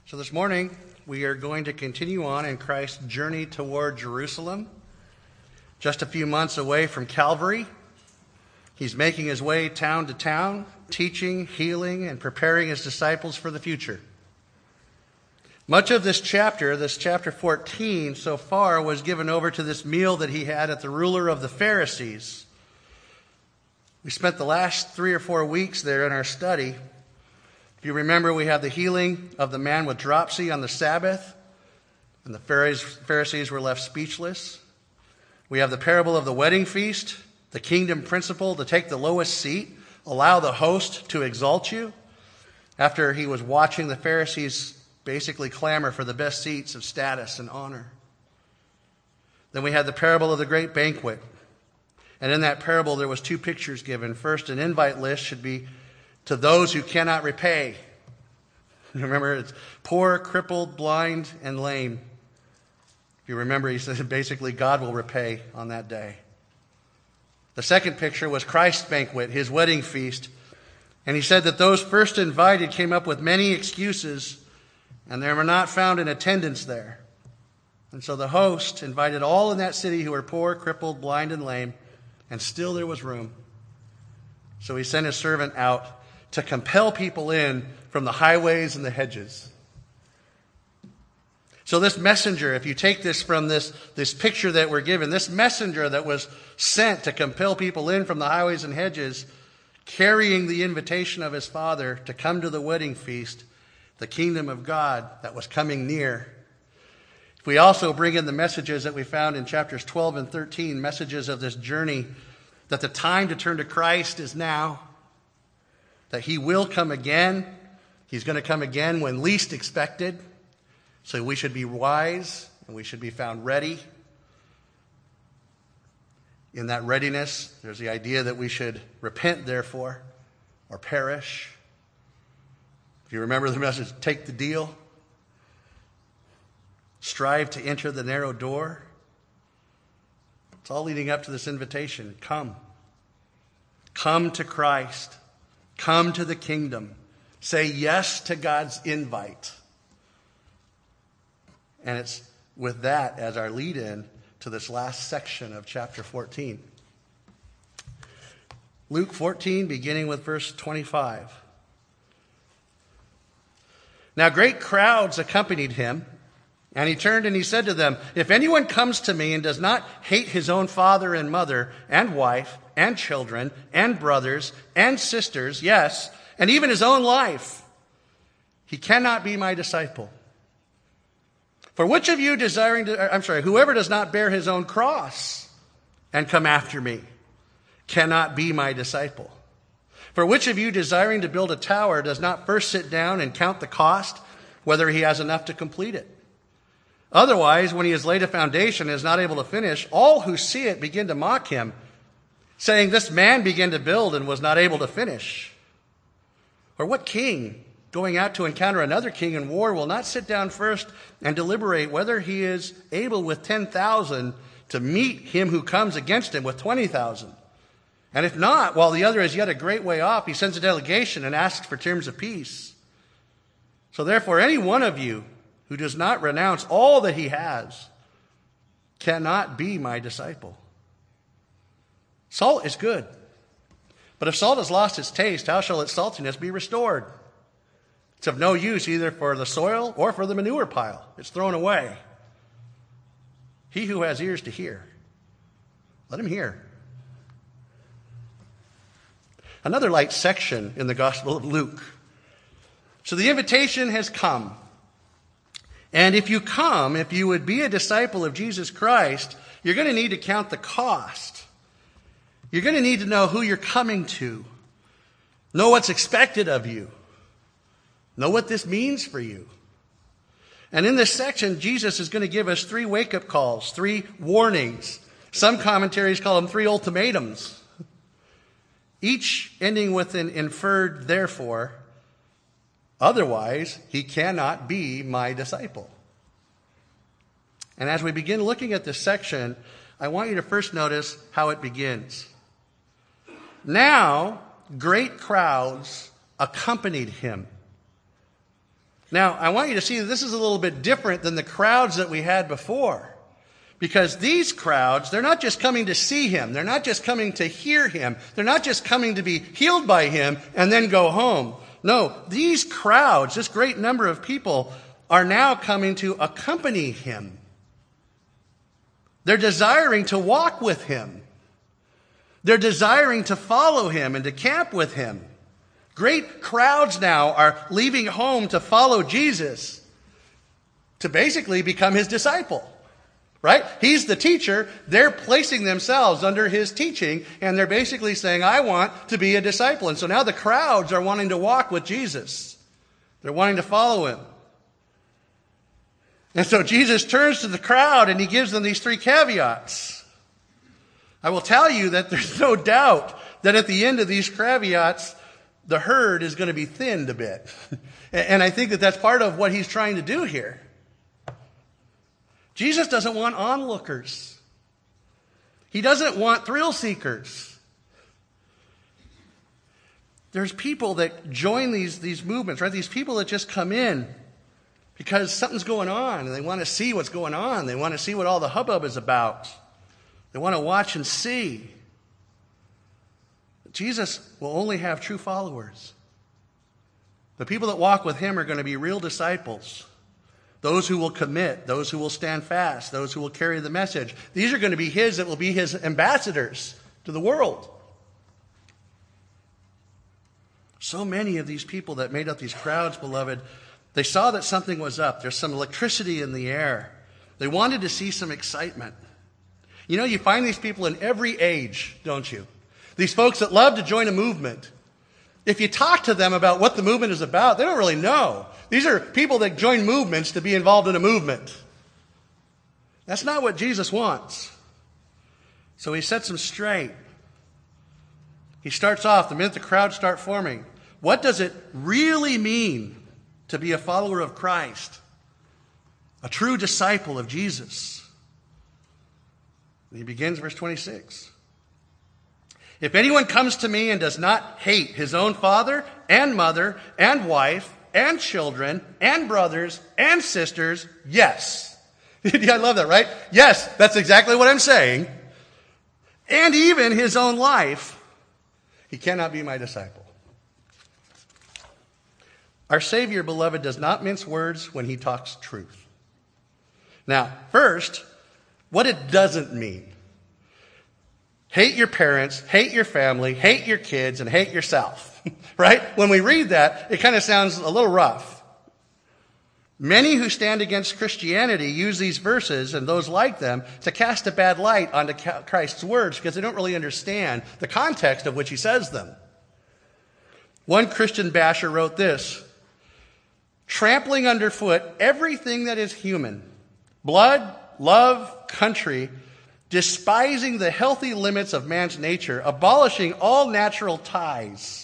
So this morning, we are going to continue on in Christ's journey toward Jerusalem. Just a few months away from Calvary, he's making his way town to town, teaching, healing, and preparing his disciples for the future. Much of this chapter 14 so far, was given over to this meal that he had at the ruler of the Pharisees. We spent the last 3 or 4 weeks there in our study. If you remember, we had the healing of the man with dropsy on the Sabbath, and the Pharisees were left speechless. We have the parable of the wedding feast, the kingdom principle to take the lowest seat, allow the host to exalt you, after he was watching the Pharisees basically clamor for the best seats of status and honor. Then we had the parable of the great banquet. And in that parable, there was 2 pictures given. First, an invite list should be to those who cannot repay. Remember, it's poor, crippled, blind, and lame. If you remember, he said basically God will repay on that day. The second picture was Christ's banquet, his wedding feast. And he said that those first invited came up with many excuses, and they were not found in attendance there. And so the host invited all in that city who were poor, crippled, blind, and lame, and still there was room. So he sent his servant out to compel people in from the highways and the hedges. So this messenger, if you take this from this picture that we're given, this messenger that was sent to compel people in from the highways and hedges, carrying the invitation of his Father to come to the wedding feast, the kingdom of God that was coming near. If we also bring in the messages that we found in chapters 12 and 13, messages of this journey, that the time to turn to Christ is now, that he will come again. He's going to come again when least expected. So we should be wise and we should be found ready. In that readiness, there's the idea that we should repent, therefore, or perish. If you remember the message, take the deal. Strive to enter the narrow door. It's all leading up to this invitation. Come. Come to Christ. Come to the kingdom. Say yes to God's invite. And it's with that as our lead-in to this last section of chapter 14. Luke 14, beginning with verse 25. Now great crowds accompanied him, and he turned and he said to them, "If anyone comes to me and does not hate his own father and mother and wife and children and brothers and sisters, yes, and even his own life, he cannot be my disciple. For which of you whoever does not bear his own cross and come after me cannot be my disciple. For which of you desiring to build a tower does not first sit down and count the cost, whether he has enough to complete it? Otherwise, when he has laid a foundation and is not able to finish, all who see it begin to mock him, saying, 'This man began to build and was not able to finish.' Or what king, going out to encounter another king in war, will not sit down first and deliberate whether he is able with 10,000 to meet him who comes against him with 20,000? And if not, while the other is yet a great way off, he sends a delegation and asks for terms of peace. So therefore, any one of you who does not renounce all that he has cannot be my disciple. Salt is good, but if salt has lost its taste, how shall its saltiness be restored? It's of no use either for the soil or for the manure pile. It's thrown away. He who has ears to hear, let him hear." Another light section in the Gospel of Luke. So the invitation has come. And if you would be a disciple of Jesus Christ, you're going to need to count the cost. You're going to need to know who you're coming to. Know what's expected of you. Know what this means for you. And in this section, Jesus is going to give us 3 wake-up calls, 3 warnings. Some commentaries call them 3 ultimatums. Each ending with an inferred therefore. Otherwise, he cannot be my disciple. And as we begin looking at this section, I want you to first notice how it begins. Now, great crowds accompanied him. Now, I want you to see that this is a little bit different than the crowds that we had before. Because these crowds, they're not just coming to see him. They're not just coming to hear him. They're not just coming to be healed by him and then go home. No, these crowds, this great number of people, are now coming to accompany him. They're desiring to walk with him. They're desiring to follow him and to camp with him. Great crowds now are leaving home to follow Jesus, to basically become his disciple. Right? He's the teacher. They're placing themselves under his teaching, and they're basically saying, I want to be a disciple. And so now the crowds are wanting to walk with Jesus. They're wanting to follow him. And so Jesus turns to the crowd and he gives them these 3 caveats. I will tell you that there's no doubt that at the end of these caveats, the herd is going to be thinned a bit. And I think that that's part of what he's trying to do here. Jesus doesn't want onlookers. He doesn't want thrill seekers. There's people that join these movements, right? These people that just come in because something's going on and they want to see what's going on. They want to see what all the hubbub is about. They want to watch and see. Jesus will only have true followers. The people that walk with him are going to be real disciples. Those who will commit, those who will stand fast, those who will carry the message. These are going to be his that will be his ambassadors to the world. So many of these people that made up these crowds, beloved, they saw that something was up. There's some electricity in the air. They wanted to see some excitement. You know, you find these people in every age, don't you? These folks that love to join a movement. If you talk to them about what the movement is about, they don't really know. These are people that join movements to be involved in a movement. That's not what Jesus wants. So he sets them straight. He starts off, the minute the crowds start forming, what does it really mean to be a follower of Christ? A true disciple of Jesus? And he begins verse 26. If anyone comes to me and does not hate his own father and mother and wife and children and brothers and sisters, yes. I love that, right? Yes, that's exactly what I'm saying. And even his own life, he cannot be my disciple. Our Savior, beloved, does not mince words when he talks truth. Now, first, what it doesn't mean. Hate your parents, hate your family, hate your kids, and hate yourself. Right? When we read that, it kind of sounds a little rough. Many who stand against Christianity use these verses and those like them to cast a bad light onto Christ's words because they don't really understand the context of which he says them. One Christian basher wrote this: trampling underfoot everything that is human, blood, love, country, despising the healthy limits of man's nature, abolishing all natural ties.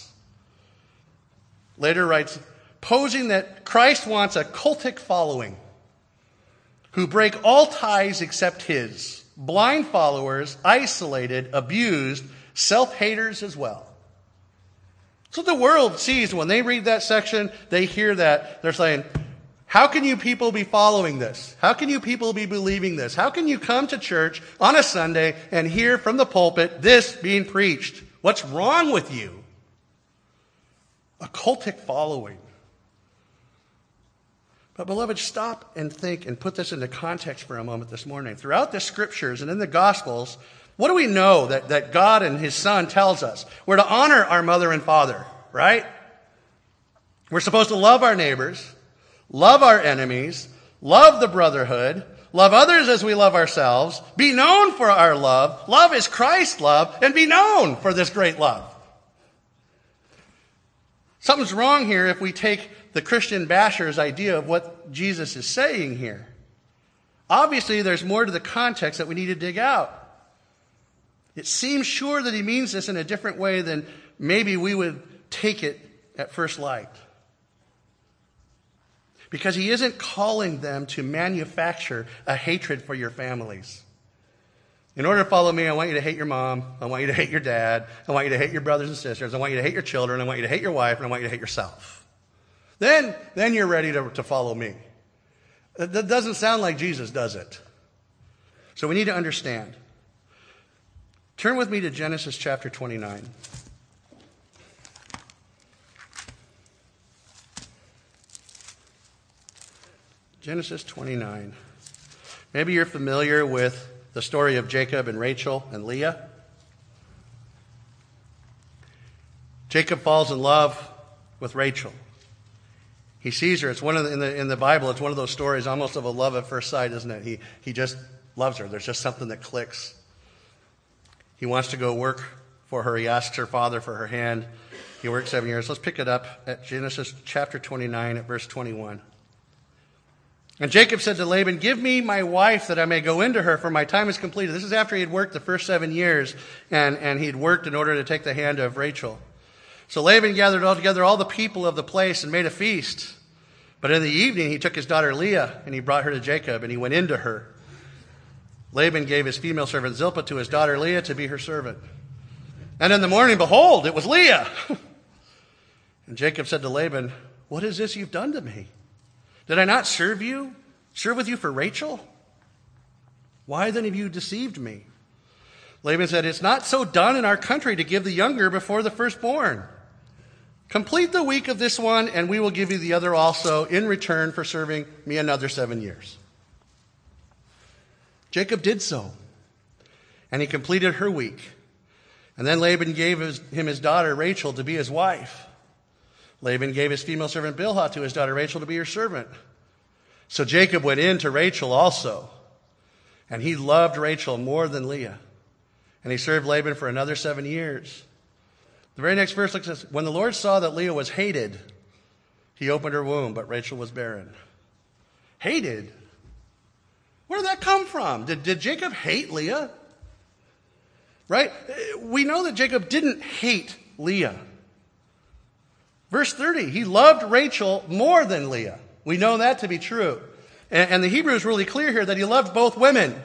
Later writes, posing that Christ wants a cultic following who break all ties except his, blind followers, isolated, abused, self-haters as well. So the world sees when they read that section, they hear that, they're saying, how can you people be following this? How can you people be believing this? How can you come to church on a Sunday and hear from the pulpit this being preached? What's wrong with you? A cultic following. But beloved, stop and think and put this into context for a moment this morning. Throughout the scriptures and in the Gospels, what do we know that God and his Son tells us? We're to honor our mother and father, right? We're supposed to love our neighbors, love our enemies, love the brotherhood, love others as we love ourselves, be known for our love, love as Christ's love, and be known for this great love. Something's wrong here if we take the Christian basher's idea of what Jesus is saying here. Obviously, there's more to the context that we need to dig out. It seems sure that he means this in a different way than maybe we would take it at first light. Because he isn't calling them to manufacture a hatred for your families. In order to follow me, I want you to hate your mom. I want you to hate your dad. I want you to hate your brothers and sisters. I want you to hate your children. I want you to hate your wife. And I want you to hate yourself. Then you're ready to follow me. That doesn't sound like Jesus, does it? So we need to understand. Turn with me to Genesis chapter 29. Genesis 29. Maybe you're familiar with the story of Jacob and Rachel and Leah. Jacob falls in love with Rachel. He sees her. It's one of in the Bible. It's one of those stories, almost of a love at first sight, isn't it? He just loves her. There's just something that clicks. He wants to go work for her. He asks her father for her hand. He worked 7 years. Let's pick it up at Genesis chapter 29 at verse 21. And Jacob said to Laban, "Give me my wife that I may go into her, for my time is completed." This is after he had worked the first 7 years, and he'd worked in order to take the hand of Rachel. So Laban gathered all together all the people of the place and made a feast. But in the evening he took his daughter Leah, and he brought her to Jacob, and he went into her. Laban gave his female servant Zilpah to his daughter Leah to be her servant. And in the morning, behold, it was Leah. And Jacob said to Laban, "What is this you've done to me? Did I not serve with you for Rachel? Why then have you deceived me?" Laban said, "It's not so done in our country to give the younger before the firstborn. Complete the week of this one, and we will give you the other also in return for serving me another 7 years." Jacob did so, and he completed her week. And then Laban gave him his daughter Rachel to be his wife. Laban gave his female servant Bilhah to his daughter Rachel to be her servant. So Jacob went in to Rachel also, and he loved Rachel more than Leah. And he served Laban for another 7 years. The very next verse looks at this. When the Lord saw that Leah was hated, he opened her womb, but Rachel was barren. Hated? Where did that come from? Did Jacob hate Leah? Right? We know that Jacob didn't hate Leah. Verse 30, he loved Rachel more than Leah. We know that to be true. And the Hebrew is really clear here that he loved both women.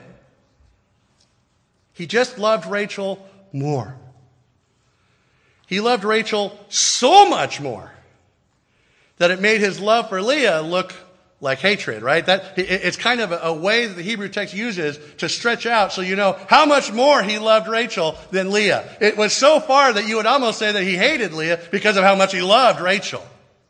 He just loved Rachel more. He loved Rachel so much more that it made his love for Leah look like hatred, right? It's kind of a way that the Hebrew text uses to stretch out so you know how much more he loved Rachel than Leah. It was so far that you would almost say that he hated Leah because of how much he loved Rachel.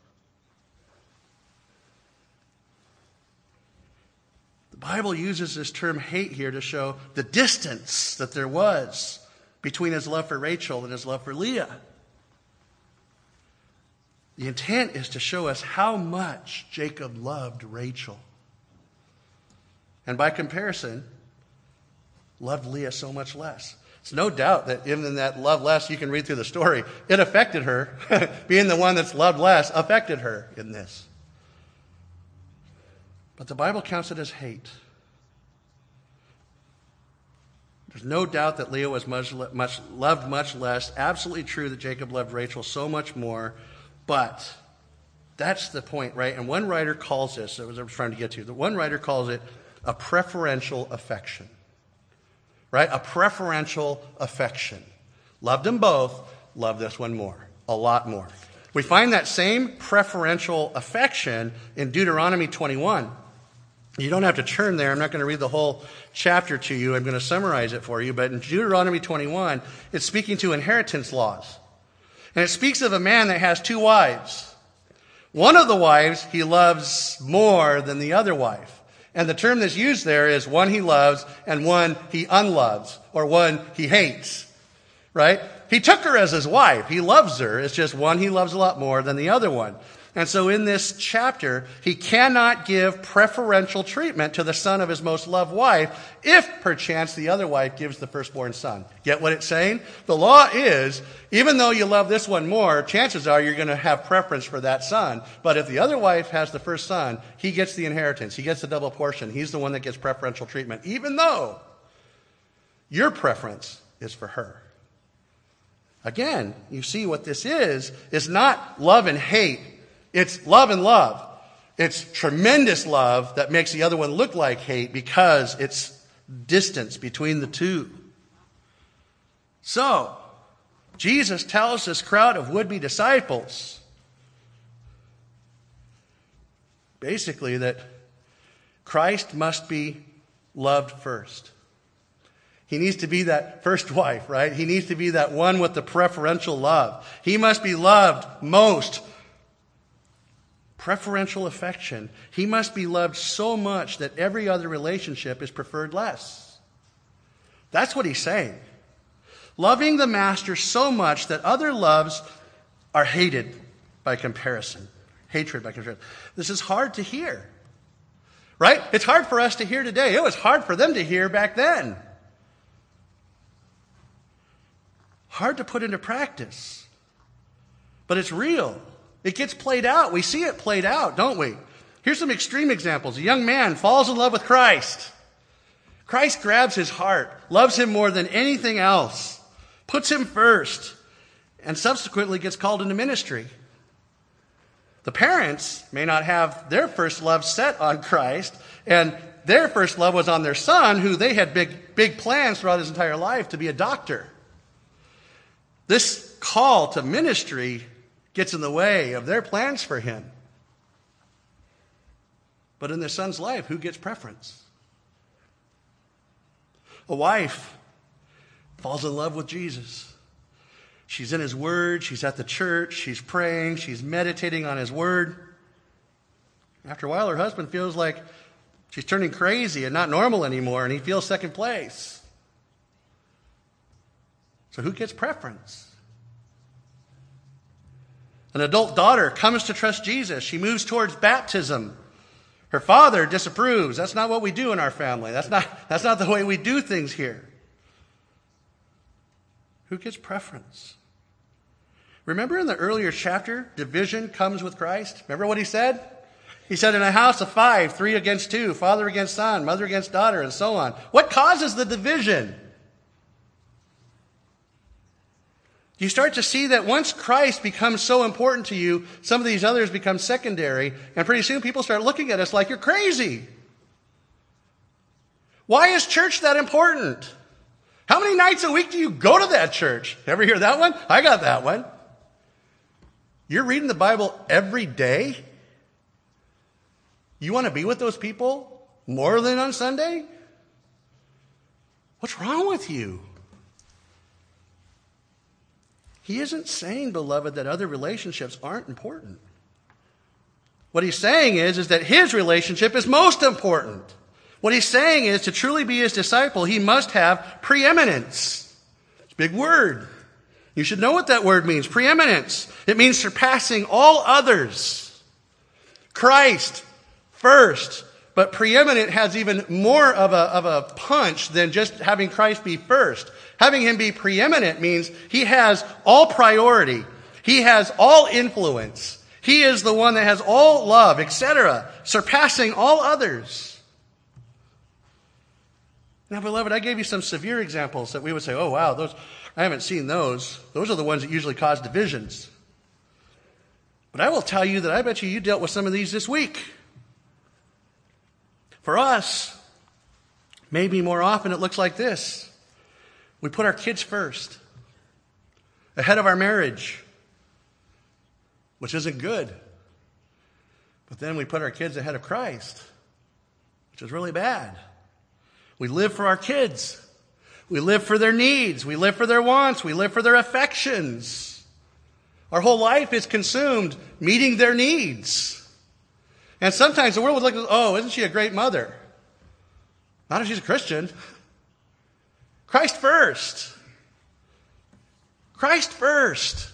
The Bible uses this term hate here to show the distance that there was between his love for Rachel and his love for Leah. The intent is to show us how much Jacob loved Rachel. And by comparison, loved Leah so much less. It's no doubt that even in that love less, you can read through the story, it affected her. Being the one that's loved less affected her in this. But the Bible counts it as hate. There's no doubt that Leah was loved much less. Absolutely true that Jacob loved Rachel so much more. But that's the point, right? And one writer calls this, that was I was trying to get to, the one writer calls it a preferential affection. Right? A preferential affection. Loved them both, loved this one more. A lot more. We find that same preferential affection in Deuteronomy 21. You don't have to turn there. I'm not going to read the whole chapter to you. I'm going to summarize it for you. But in Deuteronomy 21, it's speaking to inheritance laws. And it speaks of a man that has 2 wives. One of the wives he loves more than the other wife. And the term that's used there is one he loves and one he unloves, or one he hates. Right? He took her as his wife. He loves her. It's just one he loves a lot more than the other one. And so in this chapter, he cannot give preferential treatment to the son of his most loved wife if perchance the other wife gives the firstborn son. Get what it's saying? The law is, even though you love this one more, chances are you're going to have preference for that son. But if the other wife has the first son, he gets the inheritance. He gets the double portion. He's the one that gets preferential treatment, even though your preference is for her. Again, you see what this is not love and hate. It's love and love. It's tremendous love that makes the other one look like hate because it's distance between the two. So, Jesus tells this crowd of would-be disciples, basically that Christ must be loved first. He needs to be that first wife, right? He needs to be that one with the preferential love. He must be loved most. Preferential affection. He must be loved so much that every other relationship is preferred less. That's what he's saying. Loving the master so much that other loves are hated by comparison. Hatred by comparison. This is hard to hear. Right? It's hard for us to hear today. It was hard for them to hear back then. Hard to put into practice. But it's real. It gets played out. We see it played out, don't we? Here's some extreme examples. A young man falls in love with Christ. Christ grabs his heart, loves him more than anything else, puts him first, and subsequently gets called into ministry. The parents may not have their first love set on Christ, and their first love was on their son, who they had big plans throughout his entire life to be a doctor. This call to ministry gets in the way of their plans for him. But in their son's life, who gets preference? A wife falls in love with Jesus. She's in his word, she's at the church, she's praying, she's meditating on his word. After a while, her husband feels like she's turning crazy and not normal anymore, and he feels second place. So who gets preference? An adult daughter comes to trust Jesus. She moves towards baptism. Her father disapproves. That's not what we do in our family. That's not the way we do things here. Who gets preference? Remember in the earlier chapter, division comes with Christ? Remember what he said? He said, in a house of 5, 3 against 2, father against son, mother against daughter, and so on. What causes the division? You start to see that once Christ becomes so important to you, some of these others become secondary, and pretty soon people start looking at us like you're crazy. Why is church that important? How many nights a week do you go to that church? Ever hear that one? I got that one. You're reading the Bible every day? You want to be with those people more than on Sunday? What's wrong with you? He isn't saying, beloved, that other relationships aren't important. What he's saying is that his relationship is most important. What he's saying is to truly be his disciple, he must have preeminence. It's a big word. You should know what that word means, preeminence. It means surpassing all others. Christ first, but preeminent has even more of a punch than just having Christ be first. Having him be preeminent means he has all priority. He has all influence. He is the one that has all love, etc., surpassing all others. Now, beloved, I gave you some severe examples that we would say, oh, wow, I haven't seen those. Those are the ones that usually cause divisions. But I will tell you that I bet you dealt with some of these this week. For us, maybe more often it looks like this. We put our kids first, ahead of our marriage, which isn't good. But then we put our kids ahead of Christ, which is really bad. We live for our kids. We live for their needs. We live for their wants. We live for their affections. Our whole life is consumed meeting their needs. And sometimes the world would look at, oh, isn't she a great mother? Not if she's a Christian. Christ first. Christ first.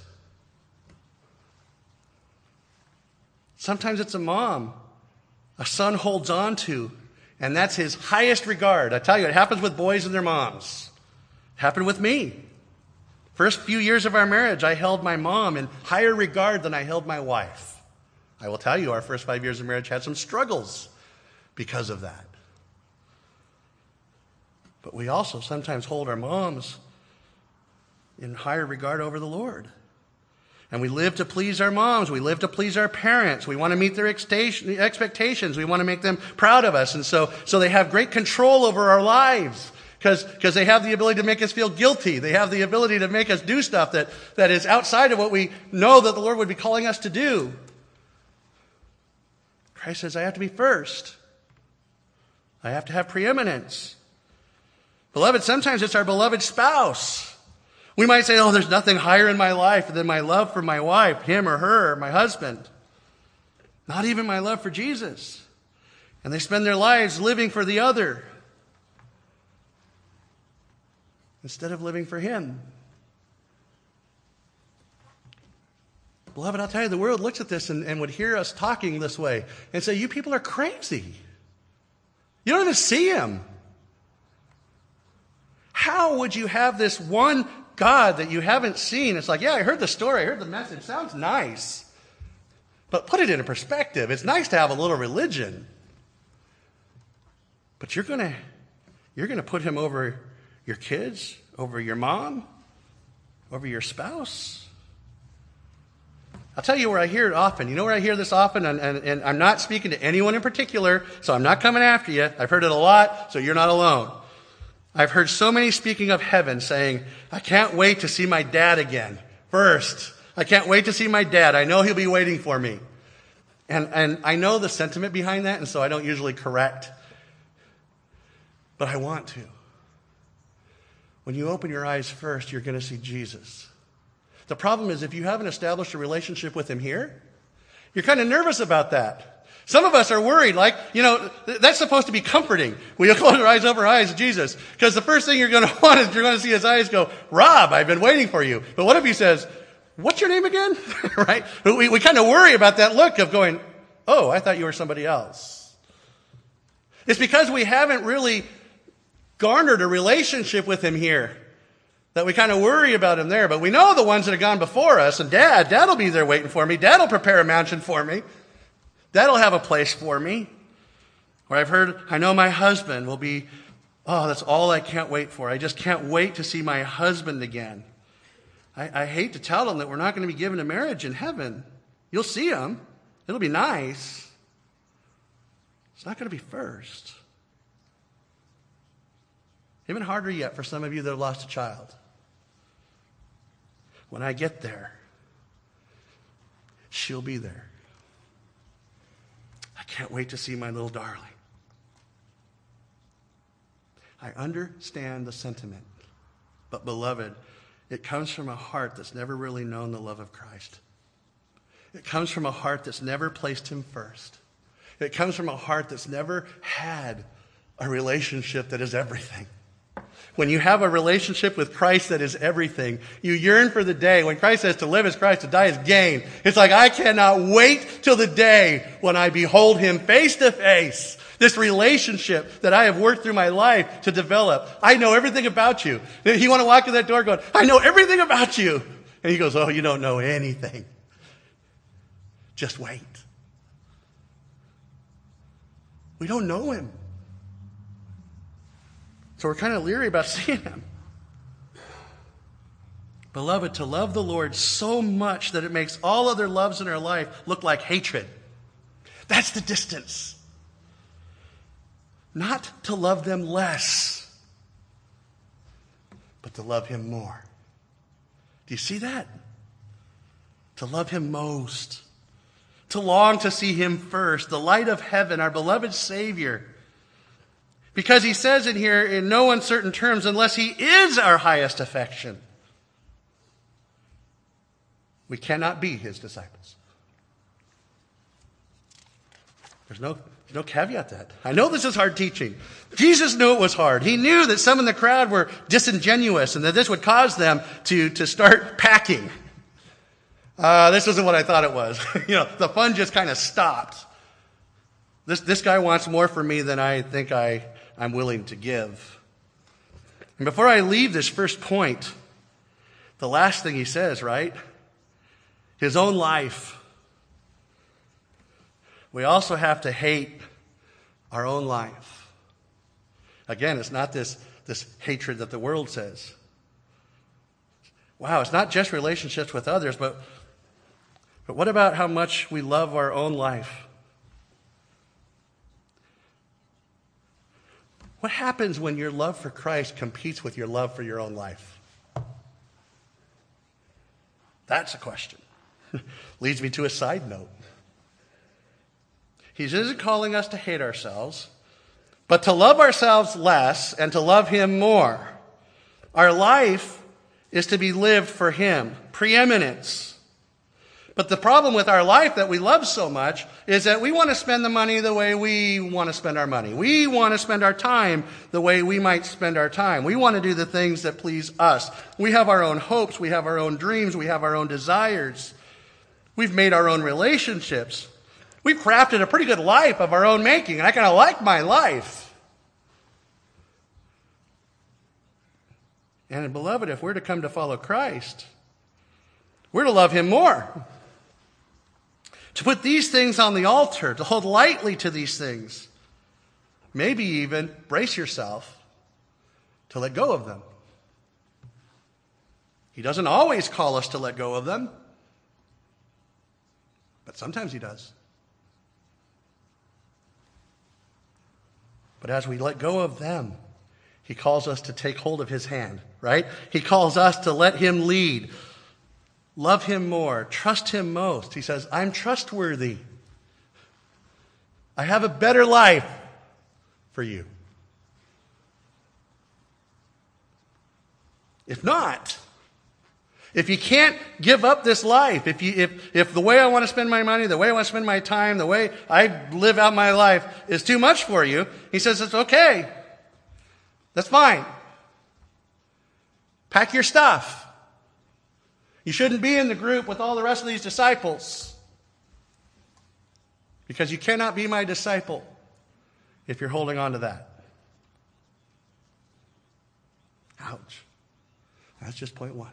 Sometimes it's a mom a son holds on to, and that's his highest regard. I tell you, it happens with boys and their moms. It happened with me. First few years of our marriage, I held my mom in higher regard than I held my wife. I will tell you, our first 5 years of marriage had some struggles because of that. But we also sometimes hold our moms in higher regard over the Lord. And we live to please our moms. We live to please our parents. We want to meet their expectations. We want to make them proud of us. And so they have great control over our lives because they have the ability to make us feel guilty. They have the ability to make us do stuff that is outside of what we know that the Lord would be calling us to do. Christ says, I have to be first. I have to have preeminence. Beloved, sometimes it's our beloved spouse. We might say, oh, there's nothing higher in my life than my love for my wife, him or her, my husband. Not even my love for Jesus. And they spend their lives living for the other instead of living for him. Beloved, I'll tell you, the world looks at this and would hear us talking this way and say, you people are crazy. You don't even see him. How would you have this one God that you haven't seen? It's like, yeah, I heard the story, I heard the message, sounds nice. But put it into perspective. It's nice to have a little religion. But you're going to put him over your kids, over your mom, over your spouse? I'll tell you where I hear it often. You know where I hear this often? And I'm not speaking to anyone in particular, so I'm not coming after you. I've heard it a lot, so you're not alone. I've heard so many speaking of heaven saying, I can't wait to see my dad again. First, I can't wait to see my dad. I know he'll be waiting for me. And I know the sentiment behind that, and so I don't usually correct. But I want to. When you open your eyes first, you're going to see Jesus. The problem is if you haven't established a relationship with him here, you're kind of nervous about that. Some of us are worried, like, that's supposed to be comforting. When you close your eyes over eyes, Jesus. Because the first thing you're going to want is you're going to see his eyes go, Rob, I've been waiting for you. But what if he says, what's your name again? Right? We kind of worry about that look of going, oh, I thought you were somebody else. It's because we haven't really garnered a relationship with him here that we kind of worry about him there. But we know the ones that have gone before us. And Dad'll be there waiting for me. Dad'll prepare a mansion for me. Dad'll have a place for me. Or I've heard, I know my husband will be, oh, that's all I can't wait for. I just can't wait to see my husband again. I hate to tell them that we're not going to be given a marriage in heaven. You'll see him. It'll be nice. It's not going to be first. Even harder yet for some of you that have lost a child. When I get there, she'll be there. I can't wait to see my little darling. I understand the sentiment, but beloved, it comes from a heart that's never really known the love of Christ. It comes from a heart that's never placed him first. It comes from a heart that's never had a relationship that is everything. When you have a relationship with Christ that is everything, you yearn for the day. When Christ says to live is Christ, to die is gain. It's like, I cannot wait till the day when I behold him face to face. This relationship that I have worked through my life to develop. I know everything about you. You want to walk in that door going, I know everything about you. And he goes, oh, you don't know anything. Just wait. We don't know him. So we're kind of leery about seeing him. Beloved, to love the Lord so much that it makes all other loves in our life look like hatred. That's the distance. Not to love them less, but to love him more. Do you see that? To love him most. To long to see him first. The light of heaven, our beloved Savior. Because he says in here, in no uncertain terms, unless he is our highest affection, we cannot be his disciples. There's no caveat to that. I know this is hard teaching. Jesus knew it was hard. He knew that some in the crowd were disingenuous and that this would cause them to start packing. This isn't what I thought it was. The fun just kind of stopped. This guy wants more from me than I think I'm willing to give. And before I leave this first point, the last thing he says, right? His own life. We also have to hate our own life. Again, it's not this hatred that the world says. Wow, it's not just relationships with others, but what about how much we love our own life? What happens when your love for Christ competes with your love for your own life? That's a question. Leads me to a side note. He isn't calling us to hate ourselves, but to love ourselves less and to love him more. Our life is to be lived for him. Preeminence. But the problem with our life that we love so much is that we want to spend the money the way we want to spend our money. We want to spend our time the way we might spend our time. We want to do the things that please us. We have our own hopes. We have our own dreams. We have our own desires. We've made our own relationships. We've crafted a pretty good life of our own making, and I kind of like my life. And beloved, if we're to come to follow Christ, we're to love him more. To put these things on the altar, to hold lightly to these things. Maybe even brace yourself to let go of them. He doesn't always call us to let go of them, but sometimes he does. But as we let go of them, he calls us to take hold of his hand, right? He calls us to let him lead. Love him more. Trust him most. He says, I'm trustworthy. I have a better life for you. If not, if you can't give up this life, if the way I want to spend my money, the way I want to spend my time, the way I live out my life is too much for you, he says it's okay. That's fine. Pack your stuff. You shouldn't be in the group with all the rest of these disciples. Because you cannot be my disciple if you're holding on to that. Ouch. That's just point one.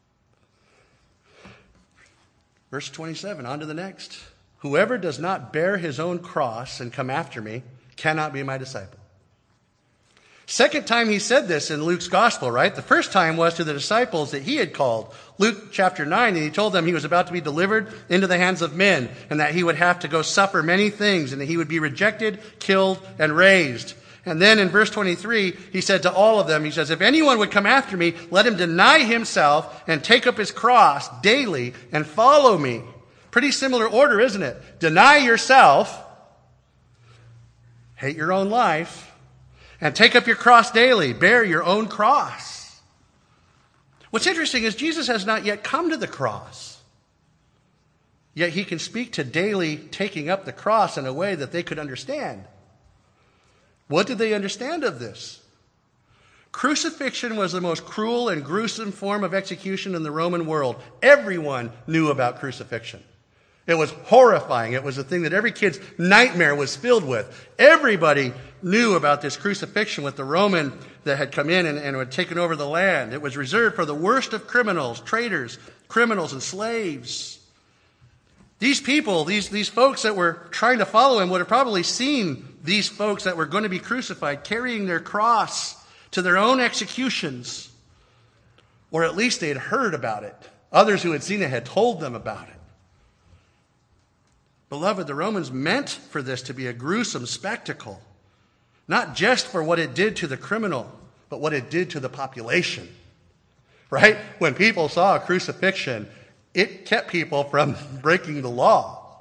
Verse 27, on to the next. Whoever does not bear his own cross and come after me cannot be my disciple. Second time he said this in Luke's gospel, right? The first time was to the disciples that he had called. Luke chapter 9, and he told them he was about to be delivered into the hands of men and that he would have to go suffer many things and that he would be rejected, killed, and raised. And then in verse 23, he said to all of them, he says, if anyone would come after me, let him deny himself and take up his cross daily and follow me. Pretty similar order, isn't it? Deny yourself, hate your own life, and take up your cross daily. Bear your own cross. What's interesting is Jesus has not yet come to the cross. Yet he can speak to daily taking up the cross in a way that they could understand. What did they understand of this? Crucifixion was the most cruel and gruesome form of execution in the Roman world. Everyone knew about crucifixion. It was horrifying. It was a thing that every kid's nightmare was filled with. Everybody knew about this crucifixion with the Roman that had come in and had taken over the land. It was reserved for the worst of criminals, traitors, criminals, and slaves. These people, these folks that were trying to follow him would have probably seen these folks that were going to be crucified carrying their cross to their own executions. Or at least they had heard about it. Others who had seen it had told them about it. Beloved, the Romans meant for this to be a gruesome spectacle. Not just for what it did to the criminal, but what it did to the population. Right? When people saw a crucifixion, it kept people from breaking the law.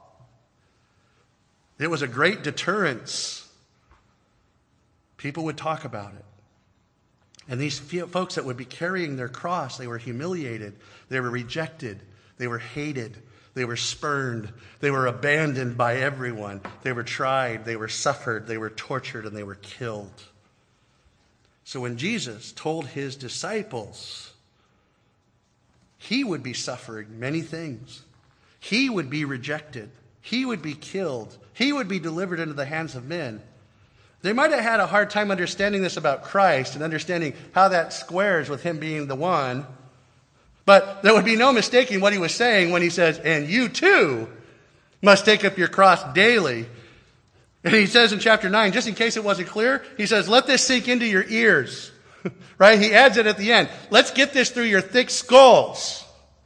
It was a great deterrence. People would talk about it. And these folks that would be carrying their cross, they were humiliated, they were rejected, they were hated, they were spurned, they were abandoned by everyone, they were tried, they were suffered, they were tortured, and they were killed. So when Jesus told his disciples he would be suffering many things, he would be rejected, he would be killed, he would be delivered into the hands of men, they might have had a hard time understanding this about Christ and understanding how that squares with him being the one. But there would be no mistaking what he was saying when he says, and you too must take up your cross daily. And he says in chapter 9, just in case it wasn't clear, he says, let this sink into your ears. Right? He adds it at the end. Let's get this through your thick skulls.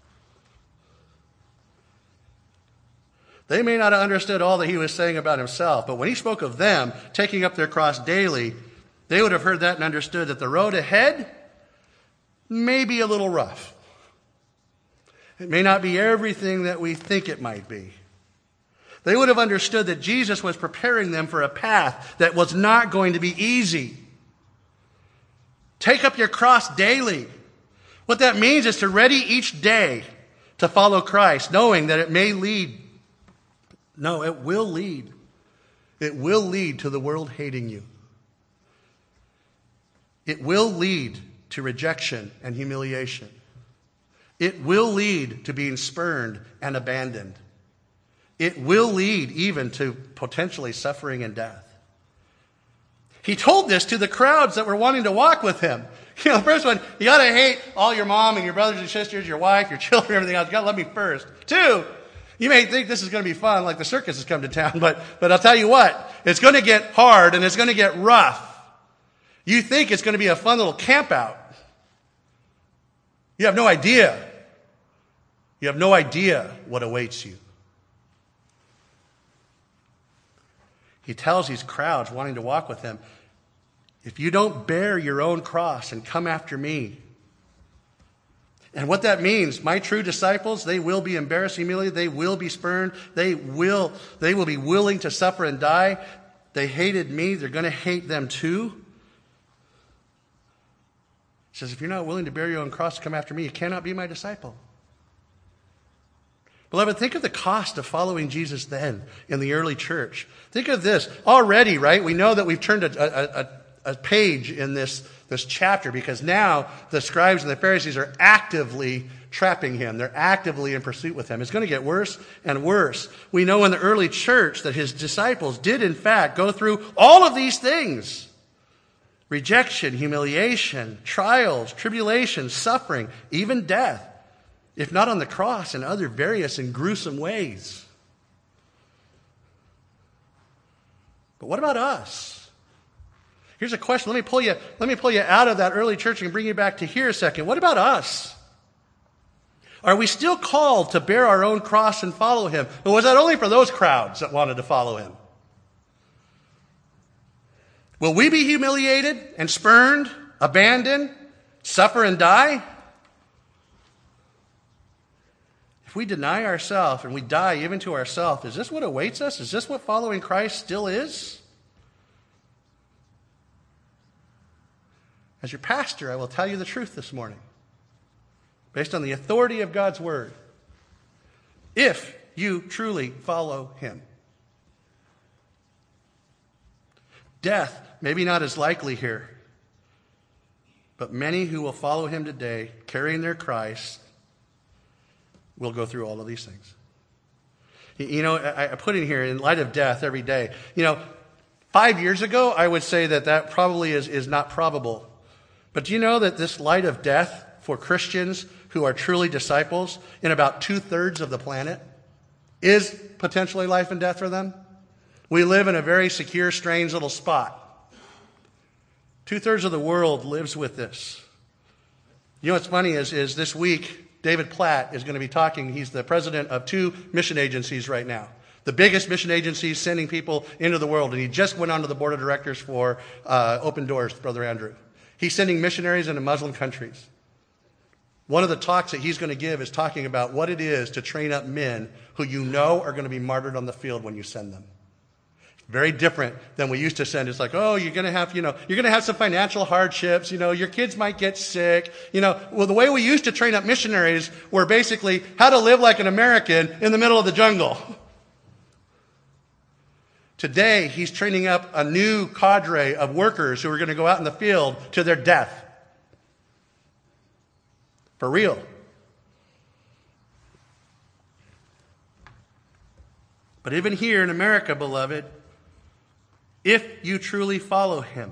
They may not have understood all that he was saying about himself, but when he spoke of them taking up their cross daily, they would have heard that and understood that the road ahead may be a little rough. It may not be everything that we think it might be. They would have understood that Jesus was preparing them for a path that was not going to be easy. Take up your cross daily. What that means is to ready each day to follow Christ, knowing that it may lead. No, it will lead. It will lead to the world hating you. It will lead to rejection and humiliation. It will lead to being spurned and abandoned. It will lead even to potentially suffering and death. He told this to the crowds that were wanting to walk with him. You know, the first one, you got to hate all your mom and your brothers and sisters, your wife, your children, everything else. You got to love me first. 2, you may think this is going to be fun, like the circus has come to town, but I'll tell you what, it's going to get hard and it's going to get rough. You think it's going to be a fun little camp out. You have no idea. You have no idea what awaits you. He tells these crowds wanting to walk with him, if you don't bear your own cross and come after me. And what that means, my true disciples, they will be embarrassed, humiliated, they will be spurned, they will be willing to suffer and die. They hated me, they're going to hate them too. He says, if you're not willing to bear your own cross to come after me, you cannot be my disciple. Beloved, think of the cost of following Jesus then in the early church. Think of this. Already, right, we know that we've turned a page in this chapter because now the scribes and the Pharisees are actively trapping him. They're actively in pursuit with him. It's going to get worse and worse. We know in the early church that his disciples did, in fact, go through all of these things. Rejection, humiliation, trials, tribulation, suffering, even death. If not on the cross, in other various and gruesome ways. But what about us? Here's a question. Let me pull you out of that early church and bring you back to here a second. What about us? Are we still called to bear our own cross and follow him? Or was that only for those crowds that wanted to follow him? Will we be humiliated and spurned, abandoned, suffer and die? If we deny ourselves and we die even to ourselves, is this what awaits us? Is this what following Christ still is? As your pastor, I will tell you the truth this morning, based on the authority of God's word. If you truly follow him, death, maybe not as likely here, but many who will follow him today, carrying their Christ, will go through all of these things. You know, I put in here, in light of death every day. You know, 5 years ago, I would say that probably is not probable. But do you know that this light of death for Christians who are truly disciples in about 2/3 of the planet is potentially life and death for them? We live in a very secure, strange little spot. 2/3 of the world lives with this. You know what's funny is this week, David Platt is going to be talking. He's the president of 2 mission agencies right now. The biggest mission agencies sending people into the world. And he just went onto the board of directors for Open Doors, Brother Andrew. He's sending missionaries into Muslim countries. One of the talks that he's going to give is talking about what it is to train up men who you know are going to be martyred on the field when you send them. Very different than we used to send. It's like, oh, you're going to have some financial hardships. Your kids might get sick. Well, the way we used to train up missionaries were basically how to live like an American in the middle of the jungle. Today, he's training up a new cadre of workers who are going to go out in the field to their death. For real. But even here in America, beloved, if you truly follow him,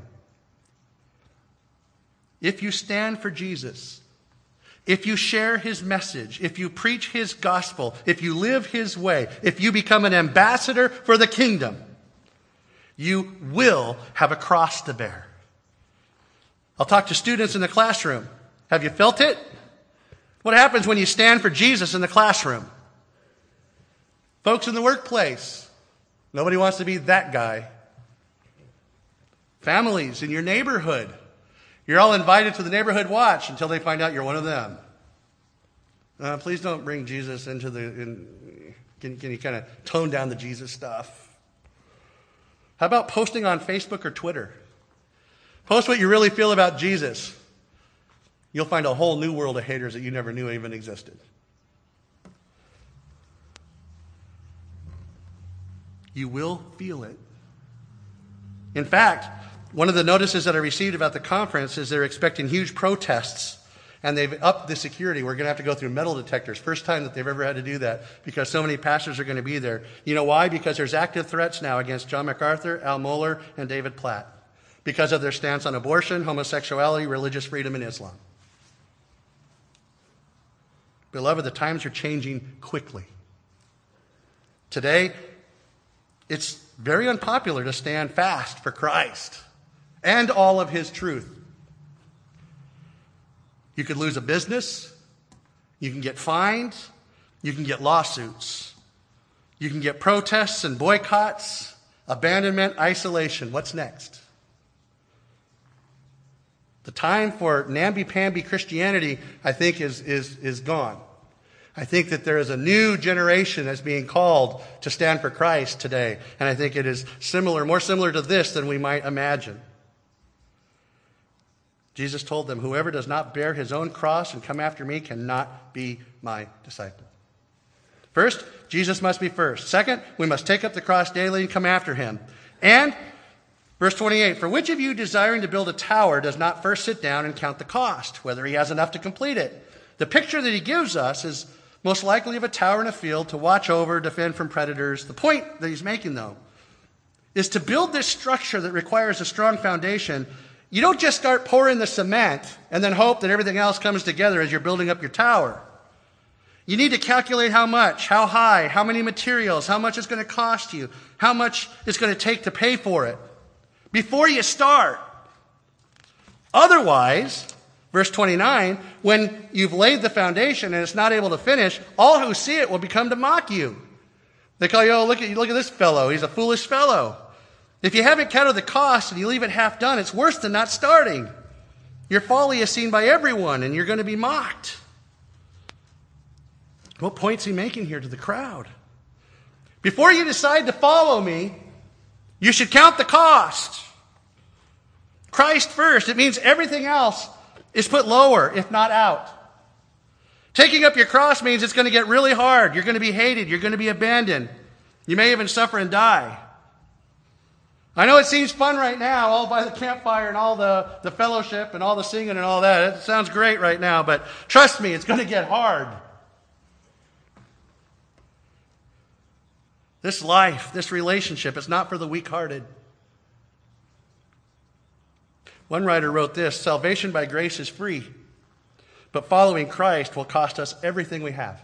if you stand for Jesus, if you share his message, if you preach his gospel, if you live his way, if you become an ambassador for the kingdom, you will have a cross to bear. I'll talk to students in the classroom. Have you felt it? What happens when you stand for Jesus in the classroom? Folks in the workplace, nobody wants to be that guy. Families in your neighborhood, you're all invited to the neighborhood watch until they find out you're one of them. Please don't bring Jesus into Can you kind of tone down the Jesus stuff? How about posting on Facebook or Twitter? Post what you really feel about Jesus. You'll find a whole new world of haters that you never knew even existed. You will feel it. In fact, one of the notices that I received about the conference is they're expecting huge protests, and they've upped the security. We're going to have to go through metal detectors. First time that they've ever had to do that because so many pastors are going to be there. You know why? Because there's active threats now against John MacArthur, Al Mohler, and David Platt because of their stance on abortion, homosexuality, religious freedom, and Islam. Beloved, the times are changing quickly. Today, it's very unpopular to stand fast for Christ and all of his truth. You could lose a business. You can get fined. You can get lawsuits. You can get protests and boycotts, abandonment, isolation. What's next? The time for namby-pamby Christianity, I think, is gone. I think that there is a new generation that's being called to stand for Christ today. And I think it is more similar to this than we might imagine. Jesus told them, whoever does not bear his own cross and come after me cannot be my disciple. First, Jesus must be first. Second, we must take up the cross daily and come after him. And, verse 28, for which of you desiring to build a tower does not first sit down and count the cost, whether he has enough to complete it? The picture that he gives us is most likely of a tower in a field to watch over, defend from predators. The point that he's making, though, is to build this structure that requires a strong foundation. You don't just start pouring the cement and then hope that everything else comes together as you're building up your tower. You need to calculate how much, how high, how many materials, how much it's going to cost you, how much it's going to take to pay for it before you start. Otherwise, verse 29, when you've laid the foundation and it's not able to finish, all who see it will become to mock you. They call you, oh, look at this fellow. He's a foolish fellow. If you haven't counted the cost and you leave it half done, it's worse than not starting. Your folly is seen by everyone and you're going to be mocked. What point's he making here to the crowd? Before you decide to follow me, you should count the cost. Christ first. It means everything else is put lower, if not out. Taking up your cross means it's going to get really hard. You're going to be hated. You're going to be abandoned. You may even suffer and die. I know it seems fun right now, all by the campfire and all the fellowship and all the singing and all that. It sounds great right now, but trust me, it's going to get hard. This life, this relationship, is not for the weak-hearted. One writer wrote this, salvation by grace is free, but following Christ will cost us everything we have.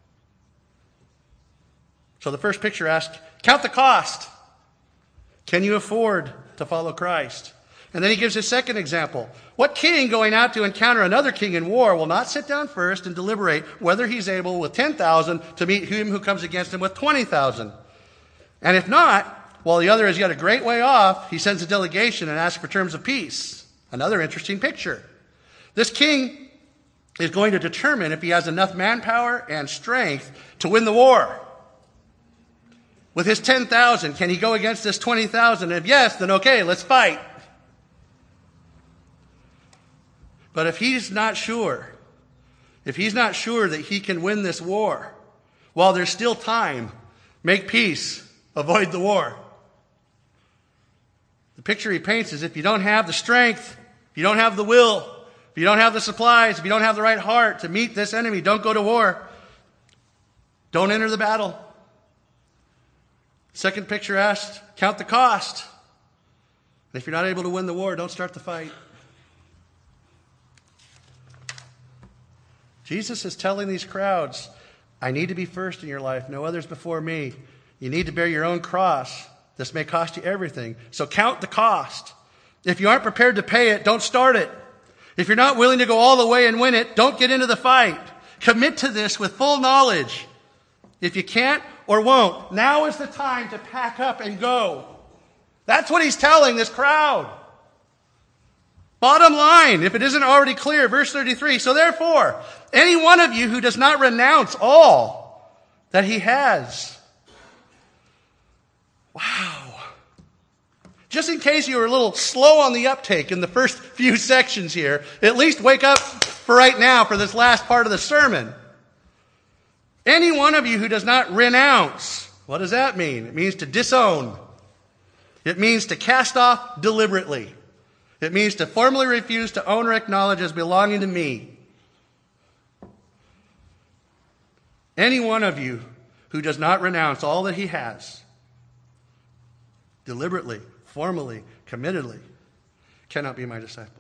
So the first picture asks, count the cost. Can you afford to follow Christ? And then he gives his second example. What king going out to encounter another king in war will not sit down first and deliberate whether he's able with 10,000 to meet him who comes against him with 20,000? And if not, while the other has got a great way off, he sends a delegation and asks for terms of peace. Another interesting picture. This king is going to determine if he has enough manpower and strength to win the war. With his 10,000, can he go against this 20,000? If yes, then okay, let's fight. But if he's not sure that he can win this war, while there's still time, make peace, avoid the war. The picture he paints is if you don't have the strength, if you don't have the will, if you don't have the supplies, if you don't have the right heart to meet this enemy, don't go to war. Don't enter the battle. Second picture asks, count the cost. And if you're not able to win the war, don't start the fight. Jesus is telling these crowds, I need to be first in your life, no others before me. You need to bear your own cross. This may cost you everything. So count the cost. If you aren't prepared to pay it, don't start it. If you're not willing to go all the way and win it, don't get into the fight. Commit to this with full knowledge. If you can't or won't, now is the time to pack up and go. That's what he's telling this crowd. Bottom line, if it isn't already clear, verse 33, so therefore, any one of you who does not renounce all that he has. Wow. Just in case you were a little slow on the uptake in the first few sections here, at least wake up for right now for this last part of the sermon. Any one of you who does not renounce, what does that mean? It means to disown. It means to cast off deliberately. It means to formally refuse to own or acknowledge as belonging to me. Any one of you who does not renounce all that he has, deliberately, formally, committedly, cannot be my disciple.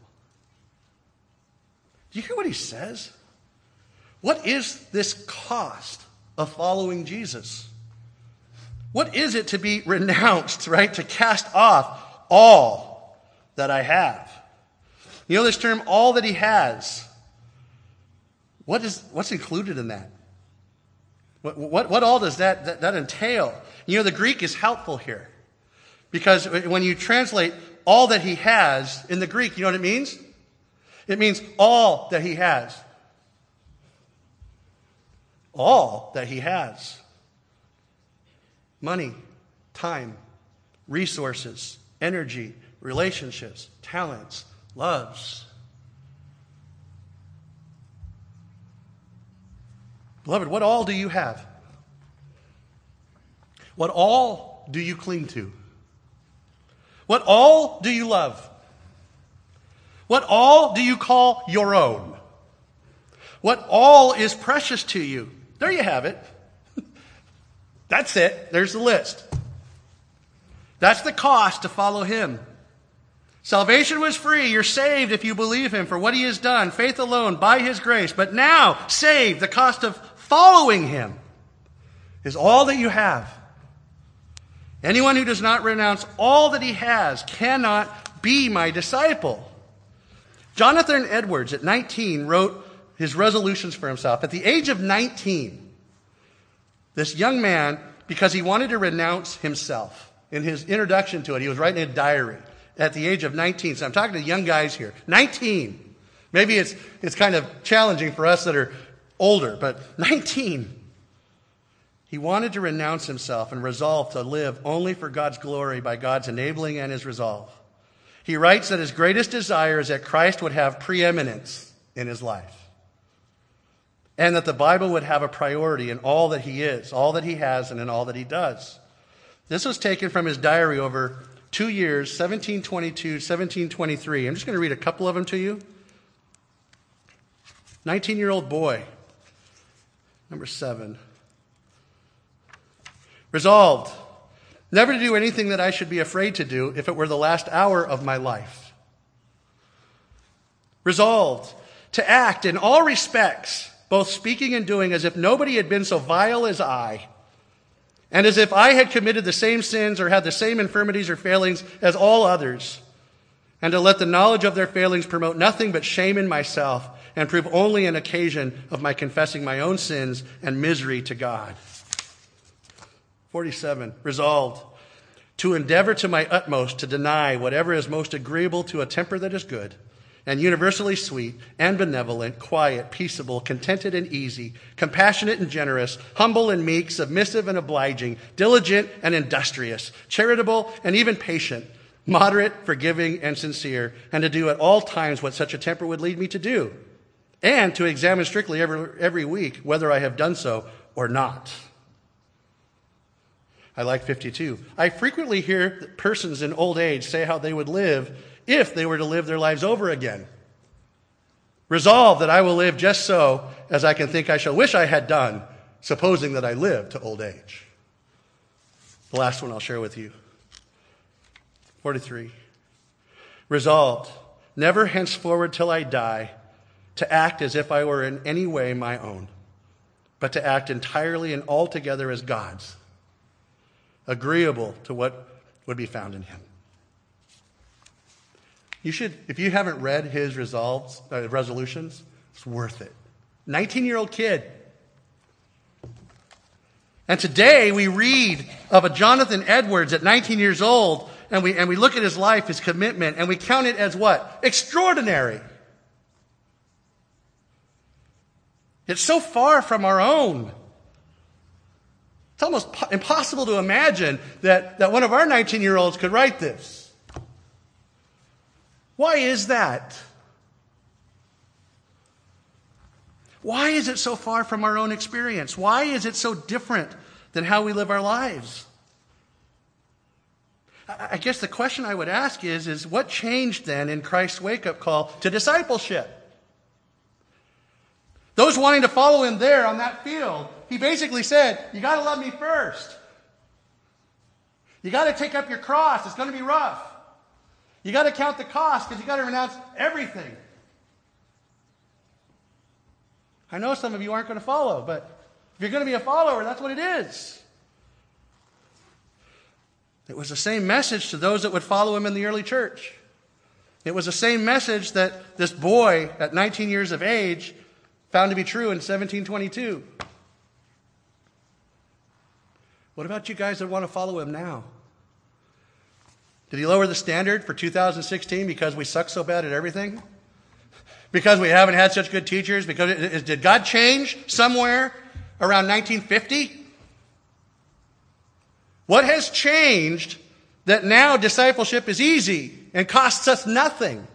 Do you hear what he says? What is this cost of following Jesus? What is it to be renounced, right? To cast off all that I have. You know this term, all that he has. What's included in that? What all does that entail? You know, the Greek is helpful here. Because when you translate all that he has in the Greek, you know what it means? It means all that he has. All that he has. Money, time, resources, energy, relationships, talents, loves. Beloved, what all do you have? What all do you cling to? What all do you love? What all do you call your own? What all is precious to you? There you have it. That's it. There's the list. That's the cost to follow him. Salvation was free. You're saved if you believe him for what he has done. Faith alone, by his grace. But now, saved, the cost of following him is all that you have. Anyone who does not renounce all that he has cannot be my disciple. Jonathan Edwards, at 19, wrote his resolutions for himself. At the age of 19, this young man, because he wanted to renounce himself, in his introduction to it, he was writing a diary at the age of 19. So I'm talking to young guys here. 19. Maybe it's kind of challenging for us that are older, but 19. He wanted to renounce himself and resolve to live only for God's glory by God's enabling and his resolve. He writes that his greatest desire is that Christ would have preeminence in his life, and that the Bible would have a priority in all that he is, all that he has, and in all that he does. This was taken from his diary over 2 years, 1722, 1723. I'm just going to read a couple of them to you. 19-year-old boy, number 7. Resolved, never to do anything that I should be afraid to do if it were the last hour of my life. Resolved, to act in all respects, both speaking and doing, as if nobody had been so vile as I, and as if I had committed the same sins or had the same infirmities or failings as all others, and to let the knowledge of their failings promote nothing but shame in myself and prove only an occasion of my confessing my own sins and misery to God. 47, resolved, to endeavor to my utmost to deny whatever is most agreeable to a temper that is good, and universally sweet, and benevolent, quiet, peaceable, contented and easy, compassionate and generous, humble and meek, submissive and obliging, diligent and industrious, charitable and even patient, moderate, forgiving, and sincere, and to do at all times what such a temper would lead me to do, and to examine strictly every week whether I have done so or not. I like 52. I frequently hear persons in old age say how they would live if they were to live their lives over again. Resolve that I will live just so as I can think I shall wish I had done, supposing that I live to old age. The last one I'll share with you. 43. Resolved, never henceforward till I die, to act as if I were in any way my own, but to act entirely and altogether as God's, agreeable to what would be found in him. You should, if you haven't read his resolutions, it's worth it. 19-year-old kid. And today we read of a Jonathan Edwards at 19 years old, and we look at his life, his commitment, and we count it as what? Extraordinary. It's so far from our own. almost impossible to imagine that one of our 19-year-olds could write this. Why is that? Why is it so far from our own experience? Why is it so different than how we live our lives? I guess the question I would ask is what changed then in Christ's wake-up call to discipleship? Those wanting to follow him there on that field, he basically said, you got to love me first. You got to take up your cross. It's going to be rough. You got to count the cost because you got to renounce everything. I know some of you aren't going to follow, but if you're going to be a follower, that's what it is. It was the same message to those that would follow him in the early church. It was the same message that this boy at 19 years of age found to be true in 1722. What about you guys that want to follow him now? Did he lower the standard for 2016 because we suck so bad at everything? Because we haven't had such good teachers? Did God change somewhere around 1950? What has changed that now discipleship is easy and costs us nothing?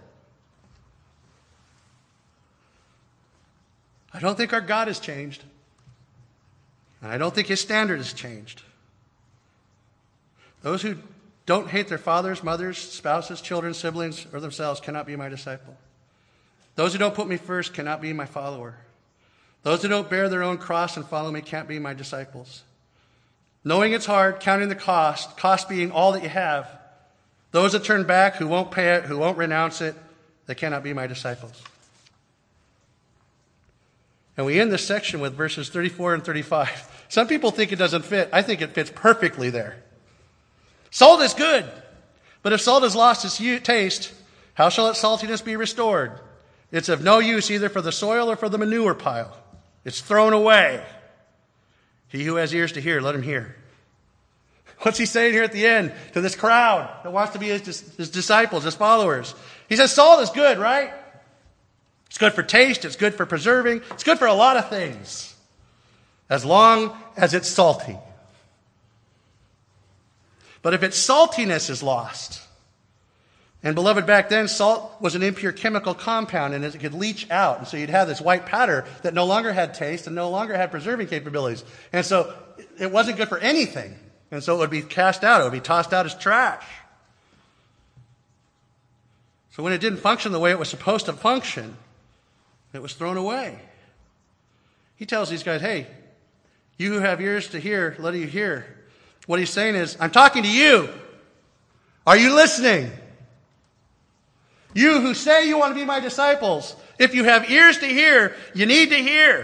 I don't think our God has changed. And I don't think his standard has changed. Those who don't hate their fathers, mothers, spouses, children, siblings, or themselves cannot be my disciple. Those who don't put me first cannot be my follower. Those who don't bear their own cross and follow me can't be my disciples. Knowing it's hard, counting the cost being all that you have, those that turn back, who won't pay it, who won't renounce it, they cannot be my disciples. And we end this section with verses 34 and 35. Some people think it doesn't fit. I think it fits perfectly there. Salt is good, but if salt has lost its taste, how shall its saltiness be restored? It's of no use either for the soil or for the manure pile. It's thrown away. He who has ears to hear, let him hear. What's he saying here at the end to this crowd that wants to be his disciples, his followers? He says salt is good, right? It's good for taste. It's good for preserving. It's good for a lot of things, as long as it's salty. But if its saltiness is lost, and beloved, back then, salt was an impure chemical compound, and it could leach out. And so you'd have this white powder that no longer had taste and no longer had preserving capabilities. And so it wasn't good for anything. And so it would be cast out. It would be tossed out as trash. So when it didn't function the way it was supposed to function, it was thrown away. He tells these guys, hey, you who have ears to hear, let you hear. What he's saying is, I'm talking to you. Are you listening? You who say you want to be my disciples, if you have ears to hear, you need to hear.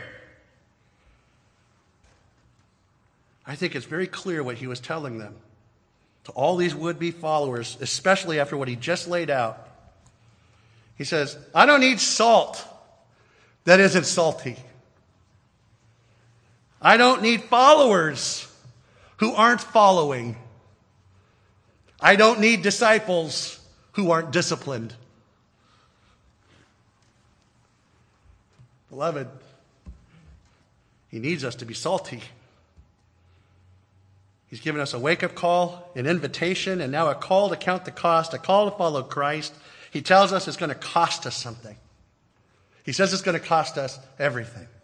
I think it's very clear what he was telling them. To all these would-be followers, especially after what he just laid out. He says, I don't need salt that isn't salty. I don't need followers who aren't following. I don't need disciples who aren't disciplined. Beloved, he needs us to be salty. He's given us a wake-up call, an invitation, and now a call to count the cost, a call to follow Christ. He tells us it's going to cost us something. He says it's going to cost us everything.